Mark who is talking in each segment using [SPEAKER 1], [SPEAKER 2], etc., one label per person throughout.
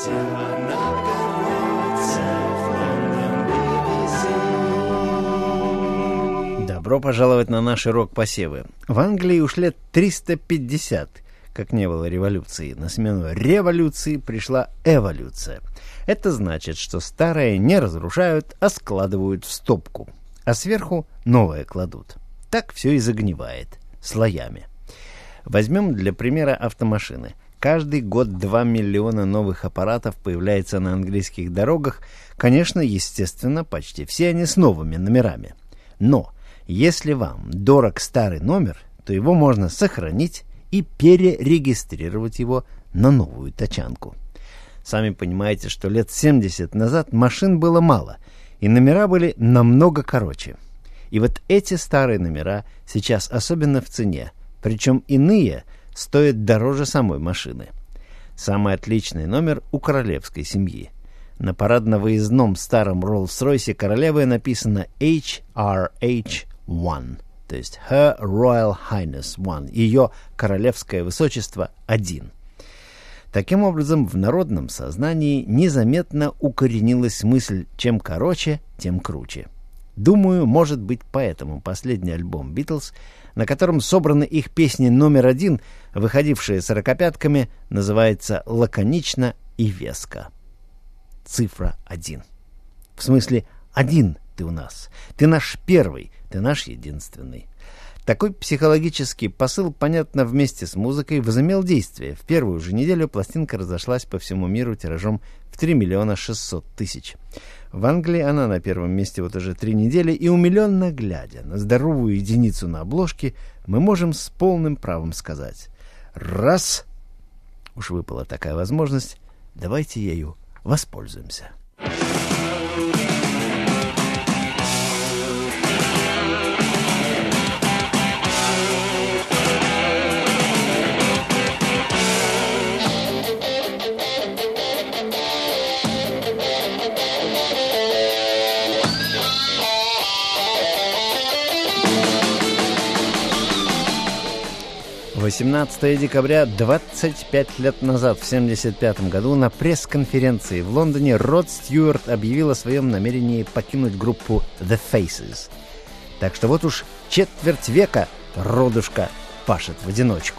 [SPEAKER 1] Добро пожаловать на наши рок-посевы. В Англии уж лет 350, как не было революции. На смену революции пришла эволюция. Это значит, что старое не разрушают, а складывают в стопку. А сверху новое кладут. Так все и загнивает. Слоями. Возьмем для примера автомашины. Каждый год 2 миллиона новых аппаратов появляется на английских дорогах. Конечно, естественно, почти все они с новыми номерами. Но если вам дорог старый номер, то его можно сохранить и перерегистрировать его на новую тачанку. Сами понимаете, что лет 70 назад машин было мало, и номера были намного короче. И вот эти старые номера сейчас особенно в цене, причем иные стоят дороже самой машины. Самый отличный номер у королевской семьи. На парадно-выездном старом Роллс-Ройсе королевы написано HRH1, то есть Her Royal Highness 1, ее королевское высочество 1. Таким образом, в народном сознании незаметно укоренилась мысль «чем короче, тем круче». Думаю, может быть, поэтому последний альбом «Битлз», на котором собраны их песни номер 1, выходившие сорокопятками, называется лаконично и веско. Цифра 1. В смысле, один ты у нас. Ты наш первый, ты наш единственный. Такой психологический посыл, понятно, вместе с музыкой возымел действие. В первую же неделю пластинка разошлась по всему миру тиражом в 3 600 000. В Англии она на первом месте вот уже 3 недели, и умиленно глядя на здоровую единицу на обложке, мы можем с полным правом сказать: раз уж выпала такая возможность, давайте ею воспользуемся. 18 декабря 25 лет назад, в 1975 году, на пресс-конференции в Лондоне Род Стьюарт объявил о своем намерении покинуть группу The Faces. Так что вот уж четверть века Родушка пашет в одиночку.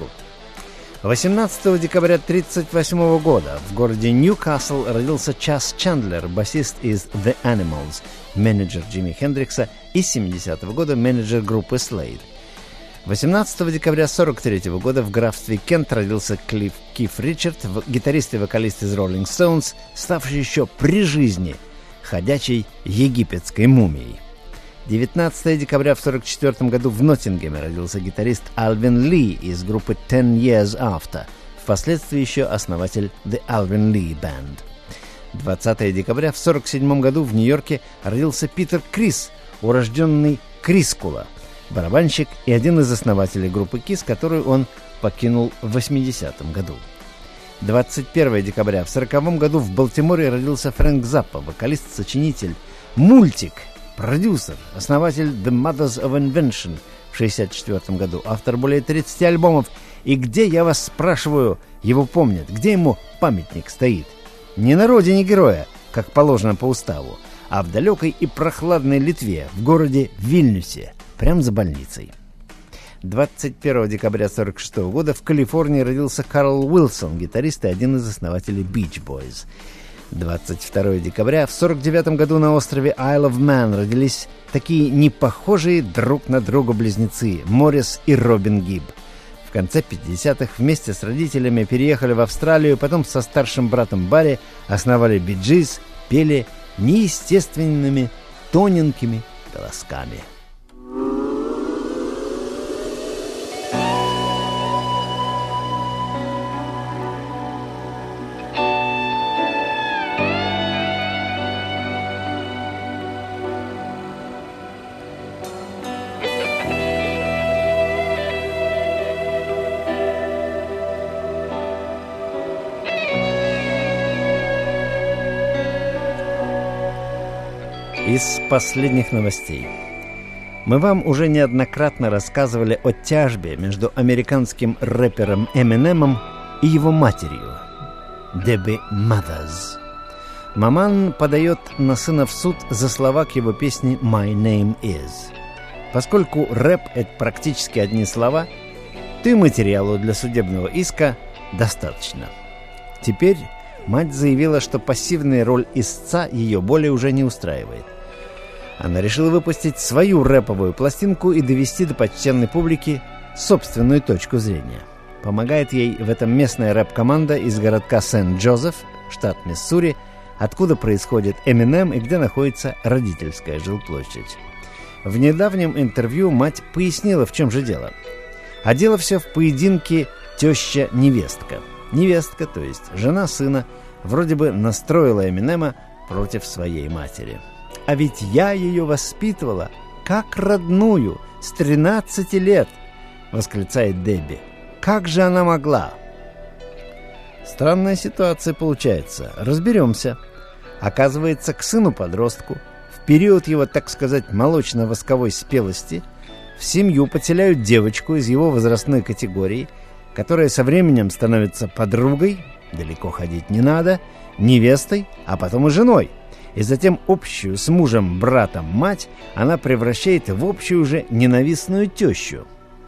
[SPEAKER 1] 18 декабря 1938 года в городе Ньюкасл родился Час Чандлер, басист из The Animals, менеджер Джимми Хендрикса, и с 70-го года менеджер группы Slade. 18 декабря 1943 года в графстве Кент родился Киф Ричард, гитарист и вокалист из Rolling Stones, ставший еще при жизни ходячей египетской мумией. 19 декабря в 1944 году в Ноттингеме родился гитарист Alvin Lee из группы Ten Years After, впоследствии еще основатель The Alvin Lee Band. 20 декабря в 1947 году в Нью-Йорке родился Питер Крис, урожденный Крискула, барабанщик и один из основателей группы Kiss, которую он покинул в 80-м году. 21 декабря в 1940 году в Балтиморе родился Фрэнк Заппа, вокалист-сочинитель, мультик, продюсер, основатель The Mothers of Invention в 1964 году, автор более 30 альбомов. И где, я вас спрашиваю, его помнят, где ему памятник стоит? Не на родине героя, как положено по уставу, а в далекой и прохладной Литве, в городе Вильнюсе, прямо за больницей. 21 декабря 1946 года в Калифорнии родился Карл Уилсон, гитарист и один из основателей Beach Boys. 22 декабря в 1949 году на острове Isle of Man родились такие непохожие друг на друга близнецы Моррис и Робин Гибб. В конце 50-х вместе с родителями переехали в Австралию, потом со старшим братом Барри основали Bee Gees, пели неестественными тоненькими голосками. Из последних новостей. Мы вам уже неоднократно рассказывали о тяжбе между американским рэпером Эминемом и его матерью. Debbie Mothers. Маман подает на сына в суд за слова к его песне «My name is». Поскольку рэп — это практически одни слова, то и материалу для судебного иска достаточно. Теперь мать заявила, что пассивная роль истца ее более уже не устраивает. Она решила выпустить свою рэповую пластинку и довести до почтенной публики собственную точку зрения. Помогает ей в этом местная рэп-команда из городка Сент-Джозеф, штат Миссури, откуда происходит Эминем и где находится родительская жилплощадь. В недавнем интервью мать пояснила, в чем же дело. А дело все в поединке теща-невестка. Невестка, то есть жена сына, вроде бы настроила Эминема против своей матери. «А ведь я ее воспитывала как родную, с 13 лет!» — восклицает Дебби. «Как же она могла?» Странная ситуация получается. Разберемся. Оказывается, к сыну-подростку, в период его, так сказать, молочно-восковой спелости, в семью подселяют девочку из его возрастной категории, которая со временем становится подругой, далеко ходить не надо, невестой, а потом и женой. И затем общую с мужем, братом мать она превращает в общую уже ненавистную тещу.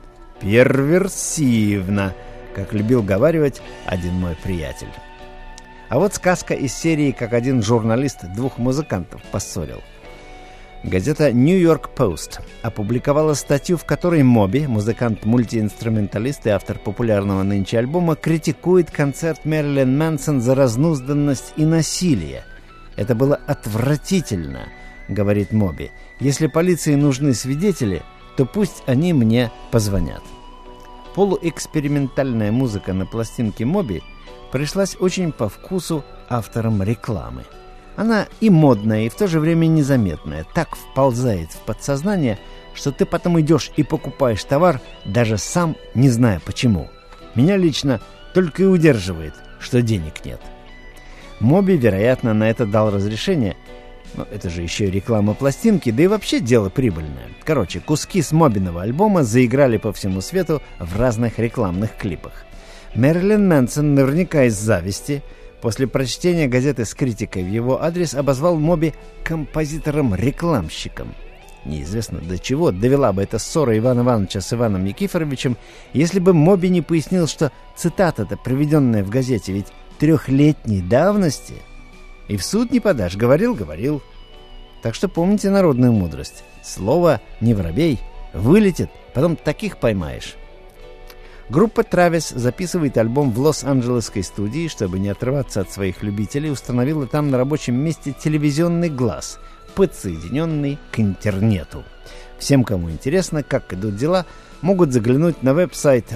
[SPEAKER 1] Перверсивно, как любил говаривать один мой приятель. А вот сказка из серии «Как один журналист двух музыкантов поссорил». Газета New York Post опубликовала статью, в которой Моби, музыкант-мультиинструменталист и автор популярного нынче альбома, критикует концерт Мэрилин Мэнсон за разнузданность и насилие. «Это было отвратительно», — говорит Моби. «Если полиции нужны свидетели, то пусть они мне позвонят». Полуэкспериментальная музыка на пластинке Моби пришлась очень по вкусу авторам рекламы. Она и модная, и в то же время незаметная, так вползает в подсознание, что ты потом идешь и покупаешь товар, даже сам не зная почему. Меня лично только и удерживает, что денег нет. Моби, вероятно, на это дал разрешение, но это же еще и реклама пластинки, да и вообще дело прибыльное. Короче, куски с Мобиного альбома заиграли по всему свету в разных рекламных клипах. Мэрилин Мэнсон наверняка из зависти после прочтения газеты с критикой в его адрес обозвал Моби композитором-рекламщиком. Неизвестно до чего довела бы эта ссора Ивана Ивановича с Иваном Никифоровичем, если бы Моби не пояснил, что цитата-то, приведенная в газете, ведь 3-летней давности. И в суд не подашь, говорил. Так что помните народную мудрость. Слово не воробей, вылетит, потом таких поймаешь. Группа Travis записывает альбом в Лос-Анджелесской студии, чтобы не отрываться от своих любителей, установила там на рабочем месте телевизионный глаз, подсоединенный к интернету. Всем, кому интересно, как идут дела, могут заглянуть на веб-сайт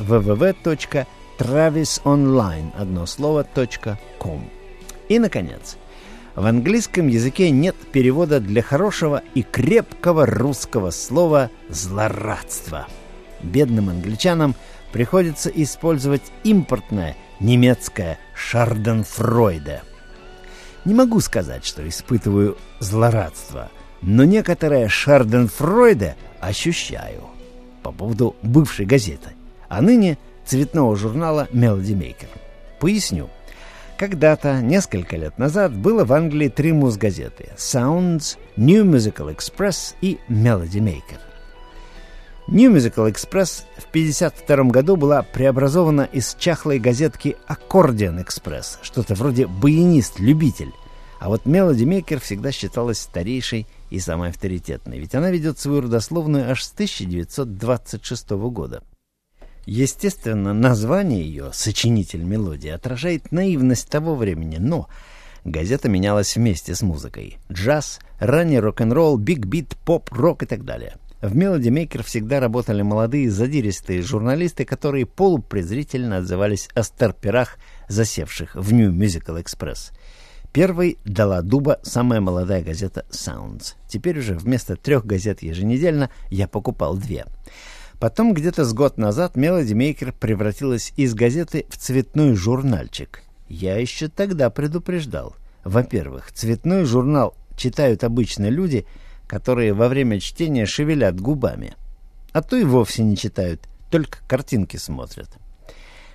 [SPEAKER 1] www.travisonline.com. И, наконец, в английском языке нет перевода для хорошего и крепкого русского слова «злорадство». Бедным англичанам приходится использовать импортное немецкое «шарденфройде». Не могу сказать, что испытываю злорадство, но некоторое «шарденфройде» ощущаю по поводу бывшей газеты, а ныне цветного журнала Melody Maker. Поясню. Когда-то, несколько лет назад, было в Англии 3 муз-газеты — Sounds, New Musical Express и Melody Maker. New Musical Express в 1952 году была преобразована из чахлой газетки Accordion Express, что-то вроде «Баянист-любитель». А вот Melody Maker всегда считалась старейшей и самой авторитетной, ведь она ведет свою родословную аж с 1926 года. Естественно, название ее «Сочинитель мелодии» отражает наивность того времени, но газета менялась вместе с музыкой. Джаз, ранний рок-н-ролл, биг-бит, поп, рок и так далее. В Melody Maker всегда работали молодые задиристые журналисты, которые полупрезрительно отзывались о старперах, засевших в New Musical Express. Первой дала дуба самая молодая газета Sounds. Теперь уже вместо 3 газет еженедельно я покупал 2. Потом где-то с год назад Melody Maker превратилась из газеты в цветной журнальчик. Я еще тогда предупреждал. Во-первых, цветной журнал читают обычно люди, которые во время чтения шевелят губами. А то и вовсе не читают, только картинки смотрят.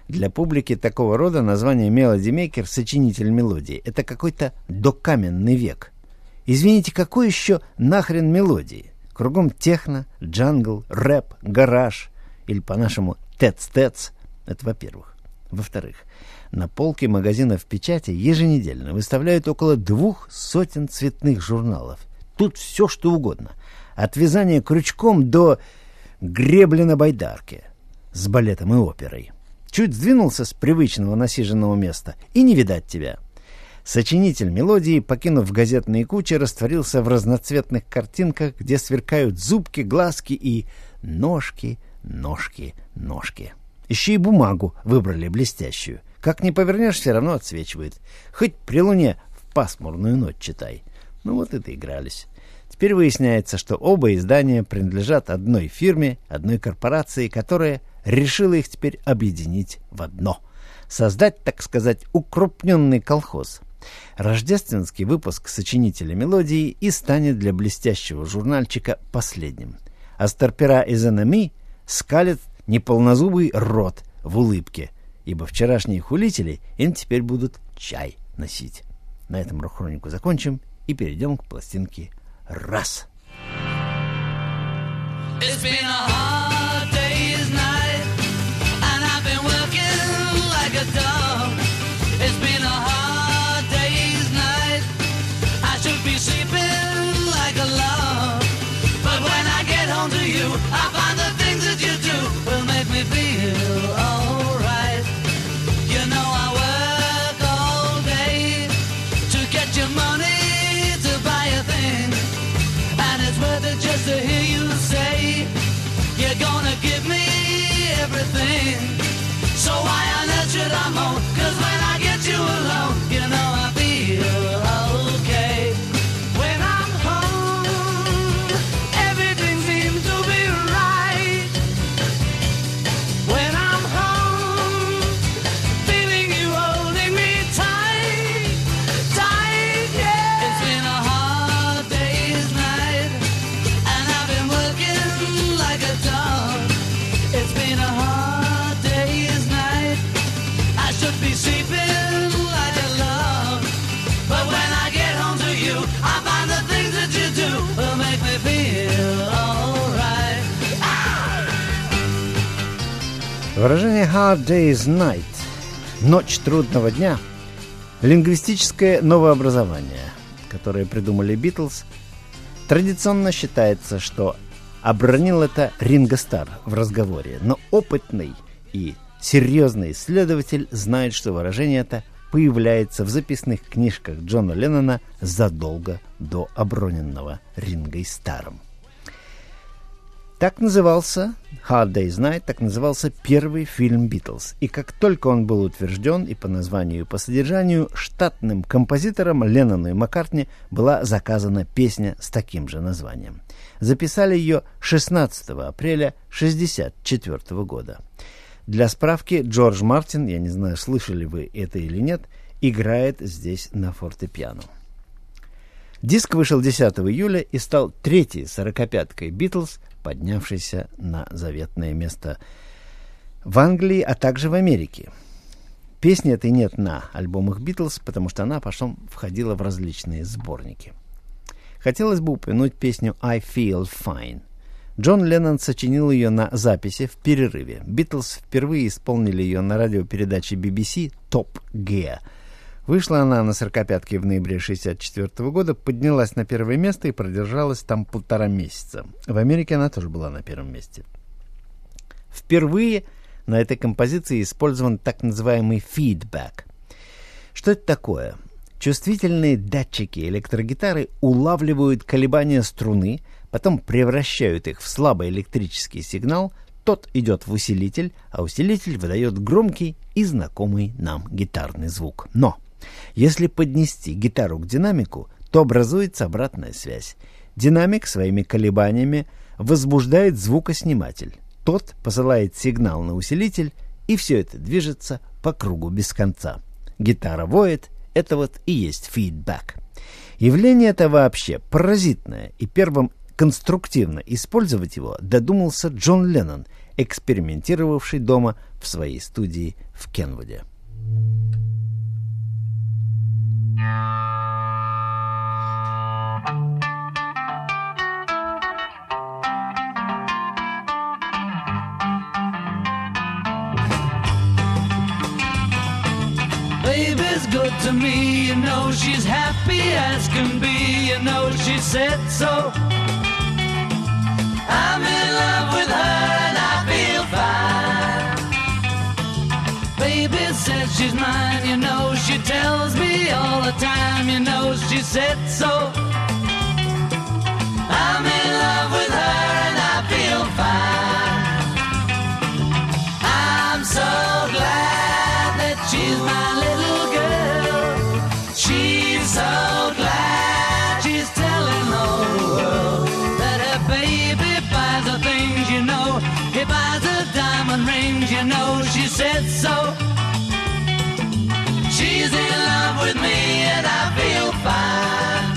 [SPEAKER 1] Для публики такого рода название «мелодимейкер» — сочинитель мелодии. Это какой-то докаменный век. Извините, какой еще нахрен мелодии? Кругом техно, джангл, рэп, гараж или по-нашему тэц-тэц. Это во-первых. Во-вторых, на полке магазинов печати еженедельно выставляют около 200 цветных журналов. Тут все, что угодно. От вязания крючком до гребли на байдарке с балетом и оперой. Чуть сдвинулся с привычного насиженного места, и не видать тебя. Сочинитель мелодии, покинув газетные кучи, растворился в разноцветных картинках, где сверкают зубки, глазки и ножки, ножки, ножки. Еще и бумагу выбрали блестящую. Как ни повернешь, все равно отсвечивает. Хоть при луне в пасмурную ночь читай. Ну вот и доигрались. Теперь выясняется, что оба издания принадлежат одной фирме, одной корпорации, которая решила их теперь объединить в одно. Создать, так сказать, укрупненный колхоз. Рождественский выпуск сочинителя мелодии и станет для блестящего журнальчика последним. А старпера из NME скалят неполнозубый рот в улыбке, ибо вчерашние хулители им теперь будут чай носить. На этом рок-хронику закончим и перейдем к пластинке «Раз». It's been a hard day's night, and I've been working like a dog. It's been a hard day's night, I should be sleeping like a log. But when I get home to you, I find the things that you do will make me feel alright. You know I work all day to get your money to buy a thing, and it's worth it just to hear you say you're gonna give me everything. So why on earth should I moan? 'Cause when I get you alone, you know I feel okay. When I'm home, everything seems to be right. When I'm home, feeling you holding me tight, tight, yeah. It's been a hard day's night, and I've been working like a dog. It's been a hard day's night, I should be sleeping like a log. But when I get home to you, I find the things that you do will make me feel alright. Выражение «hard day's night» — «ночь трудного дня» — лингвистическое новообразование, которое придумали Битлз. Традиционно считается, что обронил это Ринго Старр в разговоре, но опытный и серьезный исследователь знает, что выражение это появляется в записных книжках Джона Леннона задолго до оброненного Рингой Старром. Так назывался «Hard Day's Night», так назывался первый фильм «Битлз». И как только он был утвержден и по названию, и по содержанию, штатным композитором Леннону и Маккартни была заказана песня с таким же названием. Записали ее 16 апреля 1964 года. Для справки, Джордж Мартин, я не знаю, слышали вы это или нет, играет здесь на фортепиано. Диск вышел 10 июля и стал третьей 45-кой «Битлз», поднявшейся на заветное место в Англии, а также в Америке. Песни этой нет на альбомах «Битлз», потому что она потом входила в различные сборники. Хотелось бы упомянуть песню «I Feel Fine». Джон Леннон сочинил ее на записи в перерыве. «Битлз» впервые исполнили ее на радиопередаче BBC «Top Gear». Вышла она на 45-ке в ноябре 1964 года, поднялась на первое место и продержалась там 1,5 месяца. В Америке она тоже была на первом месте. Впервые на этой композиции использован так называемый фидбэк. Что это такое? Чувствительные датчики электрогитары улавливают колебания струны, потом превращают их в слабый электрический сигнал, тот идет в усилитель, а усилитель выдает громкий и знакомый нам гитарный звук. Но если поднести гитару к динамику, то образуется обратная связь. Динамик своими колебаниями возбуждает звукосниматель. Тот посылает сигнал на усилитель, и все это движется по кругу без конца. Гитара воет, это вот и есть фидбэк. Явление это вообще паразитное, и первым конструктивно использовать его додумался Джон Леннон. экспериментировавший дома в своей студии в Кенвуде.
[SPEAKER 2] Baby's good to me, you know she's happy as can be, you know she said so. I'm in love with her and I feel fine. Baby says she's mine, you know she tells me all the time, you know she said so. I'm in love with her and I feel fine. I'm so glad that she's my little girl. She's so glad she's telling the whole world that her baby buys the things, you know. He buys her diamond rings, you know she said so. She's in love with me and I feel fine.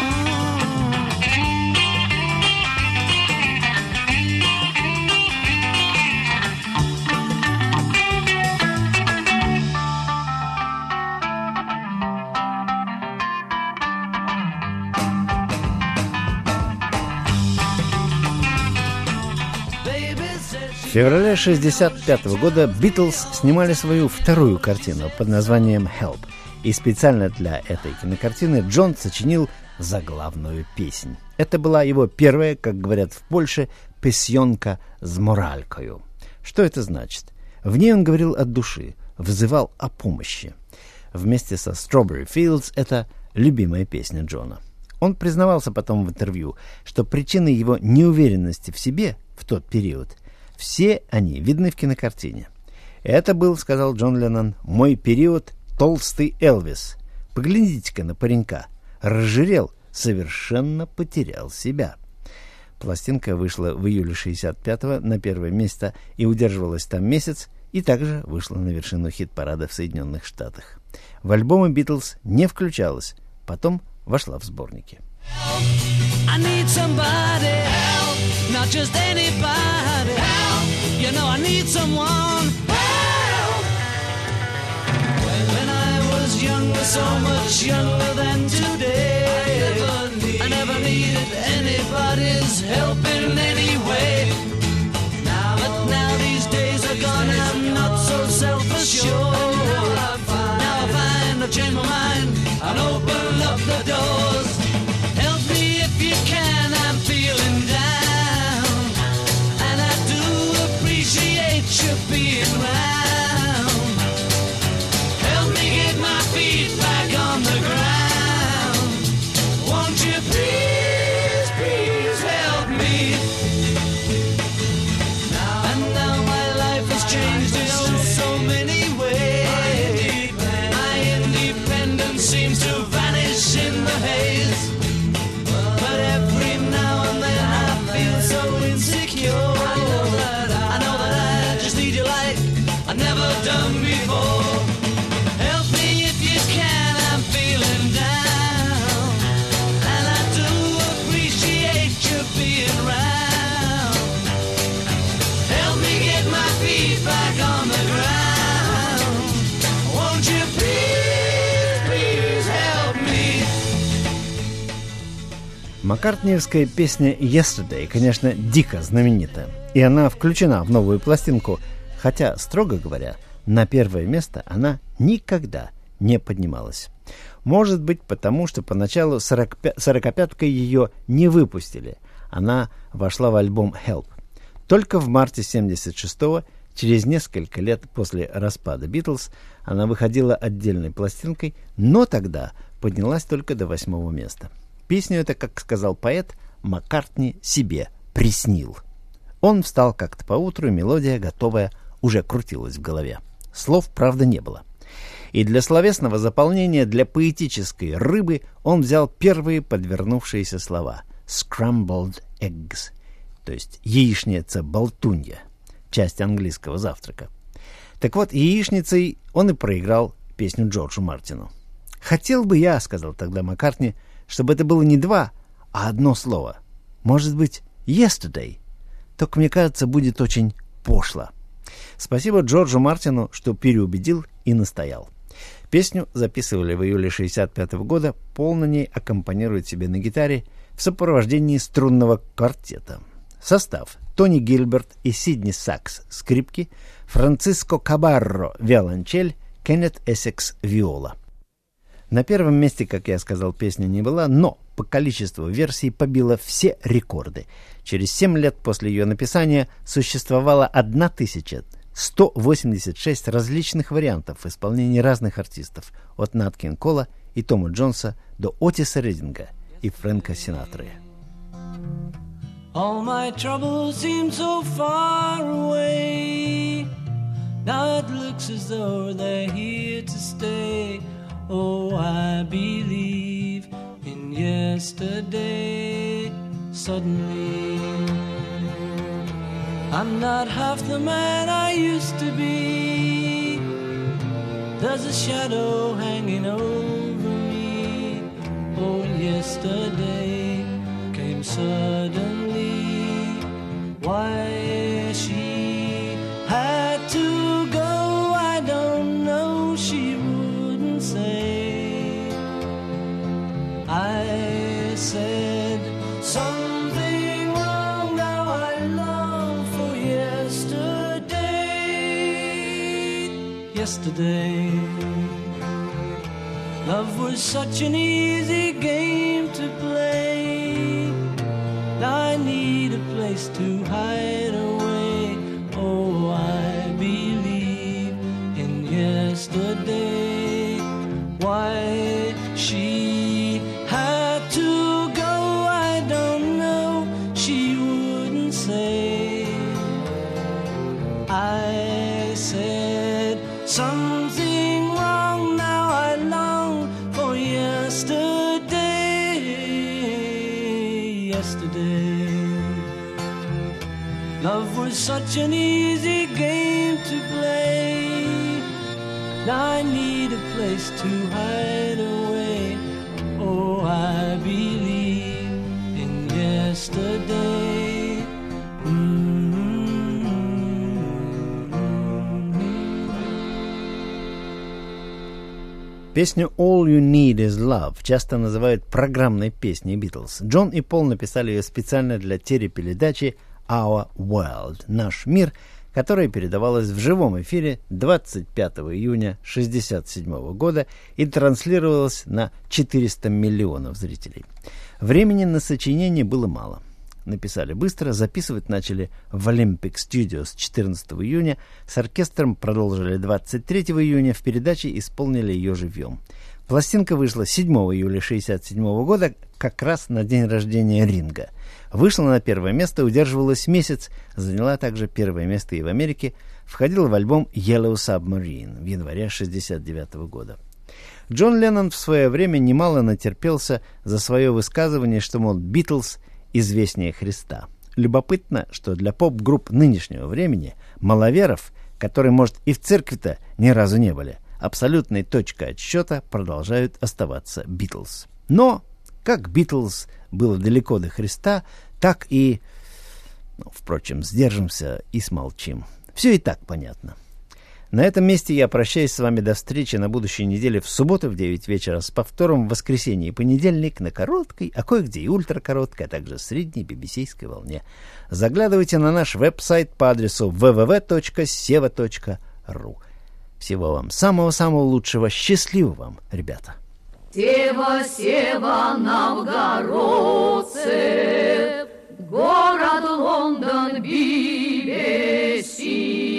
[SPEAKER 1] В феврале 1965 года Битлз снимали свою вторую картину под названием «Help». И специально для этой кинокартины Джон сочинил заглавную песнь. Это была его первая, как говорят в Польше, песенка с моралькою. Что это значит? В ней он говорил от души, взывал о помощи. Вместе со Strawberry Fields это любимая песня Джона. Он признавался потом в интервью, что причиной его неуверенности в себе в тот период все они видны в кинокартине. «Это был, — сказал Джон Леннон, — мой период толстый Элвис. Поглядите-ка на паренька. Разжирел, совершенно потерял себя». Пластинка вышла в июле 1965-го на первое место и удерживалась там месяц, и также вышла на вершину хит-парада в Соединенных Штатах. В альбомы Битлз не включалась, потом вошла в сборники.
[SPEAKER 2] I need somebody help, not just anybody help. You know I need someone help. When I was younger, so much younger than today, I never needed anybody's help in any way. But now these days are gone, I'm not so self-assured. Now I find I've changed my mind and open up the doors. Help me if you can, I'm feeling down, and I do appreciate you being round. Help me get my feet back on the ground. Won't you please, please help me? And now my life has changed in so many ways. My independence seems to vanish in the haze. But every now and then I feel so insecure. I know that I just need you like I've never done before. Help me if you can, I'm feeling down, and I do appreciate you being round. Help me get my feet back on the ground. Won't you please, please help me?
[SPEAKER 1] Маккартниевская песня «Yesterday», конечно, дико знаменита, и она включена в новую пластинку, хотя, строго говоря, на первое место она никогда не поднималась. Может быть, потому что поначалу сорокопяткой ее не выпустили. Она вошла в альбом «Help». Только в марте 1976-го, через несколько лет после распада Битлз, она выходила отдельной пластинкой, но тогда поднялась только до 8-го места. Песню это, как сказал поэт, Маккартни себе приснил. Он встал как-то поутру, мелодия, готовая, уже крутилась в голове. Слов, правда, не было. И для словесного заполнения, для поэтической рыбы он взял первые подвернувшиеся слова «scrambled eggs», то есть яичница-болтунья, часть английского завтрака. Так вот, яичницей он и проиграл песню Джорджу Мартину. «Хотел бы я, — сказал тогда Маккартни, — чтобы это было не два, а одно слово. Может быть, yesterday. Только, мне кажется, будет очень пошло. Спасибо Джорджу Мартину, что переубедил и настоял. Песню записывали в июле 1965 года, Пол на ней аккомпанирует себе на гитаре в сопровождении струнного квартета. Состав: Тони Гилберт и Сидни Сакс — скрипки, Франциско Кабарро — виолончель, Кеннет Эссекс — виола. На первом месте, как я сказал, песня не была, но по количеству версий побила все рекорды. Через 7 лет после ее написания существовало 1186 различных вариантов в исполнении разных артистов, от Нат Кинг Кола и Тома Джонса до Отиса Ридинга и Фрэнка Синатры.
[SPEAKER 2] All my troubles seem so far away. Now it looks as though they're here to stay. Oh, I believe in yesterday. Suddenly, I'm not half the man I used to be. There's a shadow hanging over me. Oh, yesterday came suddenly. Why she had to go, I don't know, she wouldn't say. I said something wrong, now I long for yesterday. Yesterday, love was such an easy game to play. Now I need a place to hide away. Oh, I believe in yesterday. Why she had to go, I don't know, she wouldn't say. I said something wrong, now I long for yesterday. Yesterday, love was such an easy game to play. Now I need a place to hide away. Oh, I believe in yesterday.
[SPEAKER 1] Песню «All You Need Is Love» часто называют программной песней Битлз. Джон и Пол написали ее специально для телепередачи «Our World» — «Наш мир», которая передавалась в живом эфире 25 июня 1967 года и транслировалась на 400 миллионов зрителей. Времени на сочинение было мало. Написали быстро, записывать начали в Olympic Studios 14 июня, с оркестром продолжили 23 июня, в передаче исполнили ее живьем. Пластинка вышла 7 июля 1967 года, как раз на день рождения Ринга. Вышла на первое место, удерживалась месяц, заняла также первое место и в Америке, входила в альбом Yellow Submarine в январе 1969 года. Джон Леннон в свое время немало натерпелся за свое высказывание, что, мол, Битлз известнее Христа. Любопытно, что для поп-групп нынешнего времени маловеров, которые, может, и в церкви-то ни разу не были, абсолютной точкой отсчета продолжают оставаться Битлз. Но, как Битлз было далеко до Христа, так и... впрочем, сдержимся и смолчим. Все и так понятно. На этом месте я прощаюсь с вами до встречи на будущей неделе в субботу в 9 вечера с повтором в воскресенье и понедельник на короткой, а кое-где и ультракороткой, а также средней BBC-ской волне. Заглядывайте на наш веб-сайт по адресу www.seva.ru. Всего вам самого-самого лучшего. Счастливо вам, ребята!
[SPEAKER 3] Сева, Сева, новгородцы, город Лондон, BBC.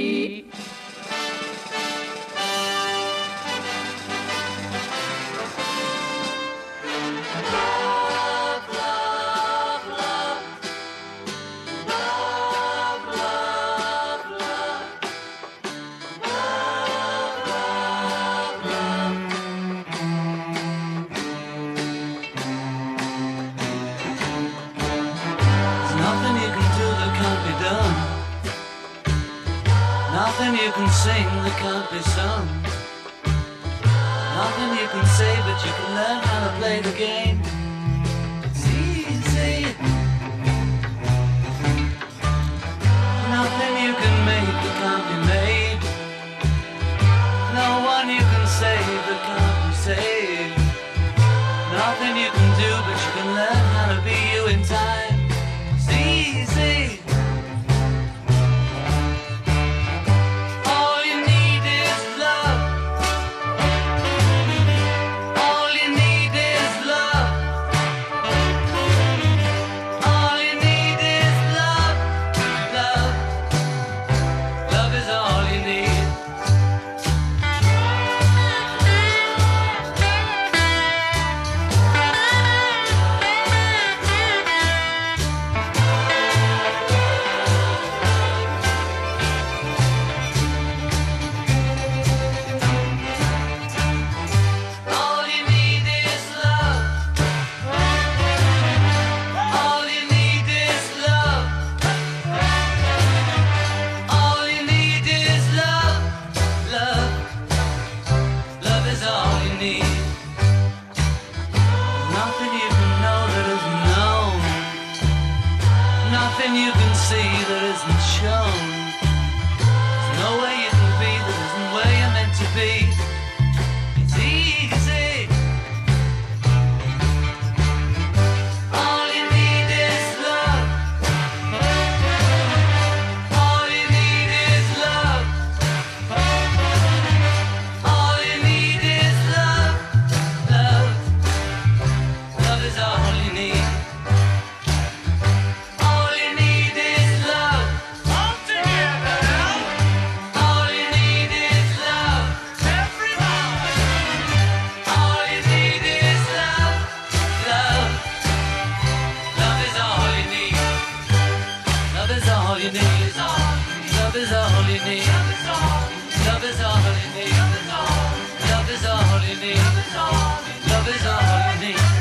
[SPEAKER 2] Nothing you can sing that can't be sung. Nothing you can say, but you can learn how to play the game. It's easy. Nothing you can make Nothing you can do, but you can learn how to be you in time. It's easy. All you need is love. All you need is love. All you need is love. Love. Love is all you need. All you need is love. All you need is love. All you need is love. Love. Love is all you need. Nothing you can know that isn't known. Nothing you can see that isn't shown. There's no way you can be that isn't where you're meant to be. It's easy. All you need is love. All you need is love. All you need is love. Love. Love is all you need. All you need is love. All together. All you need is love. Everybody. All you need is love. Love. Love is all you need. Love is all you need. Love is all you need. Love is all you need. Love is all you need. Love is all you need.